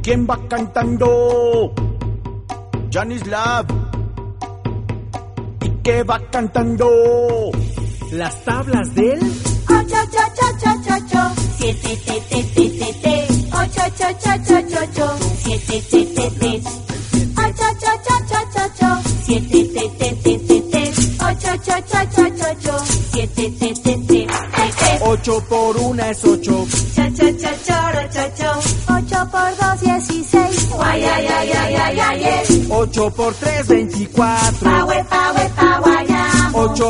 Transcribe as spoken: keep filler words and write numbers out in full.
¿Quién va cantando? Janislav. ¿Y qué va cantando? Las tablas del ocho, ocho, ocho, ocho, ocho, siete, te, te, te, te, te, ocho, ocho, ocho, ocho, ocho, siete, te, te, te, ocho, ocho, ocho, ocho, ocho, siete, te, te, te, te, te, ocho, ocho, ocho, ocho, ocho, siete, te, te, te, te, te. Ocho por una es ocho. Cha, cha, cha, choro, cho, cho. Ocho por dos, dieciséis. Guay, ay, ay, ay, ay, ay, ay. Ocho por tres, veinticuatro. Pa, we, pa, we, pa, guayamo. Ocho